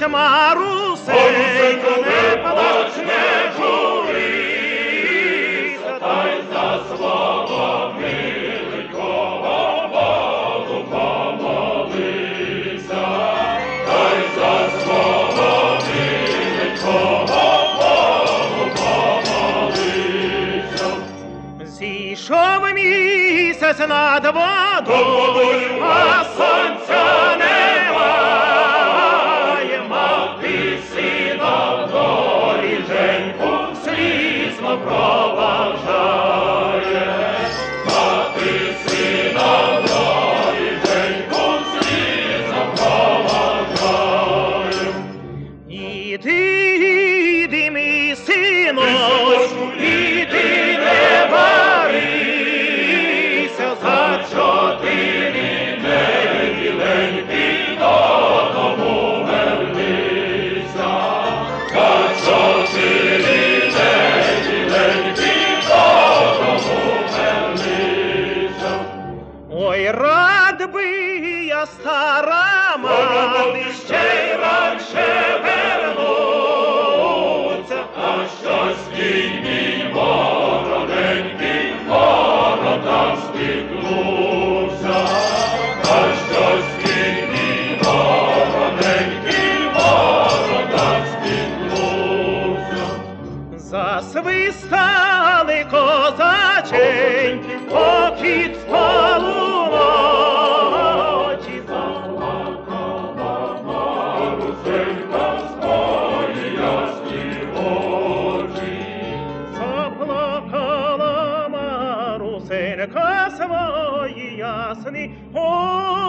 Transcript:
Марусенько, не плач, не журися, та й за свого миленького Богу помолися, та й за свого миленького Богу помолися. Зійшов місяць над водою, а сонця немає, мати сина доріженьку слізно проважає, мати сина доріженьку слізно проважає. Іди, мій синочку, іди, не барися, за 4 неділеньки додому вернися, за 4 неділеньки додому вернися. Ой, рад би я, стара мати, ще й раніше вернуться, а щось мій вороненький воротам стикнувся, а щось мій вороненький воротам стикнувся. Засвистали козаченьки, попід полуночі, заплакала Марусенька свої ясні очі, заплакала Марусенька свої ясні очі.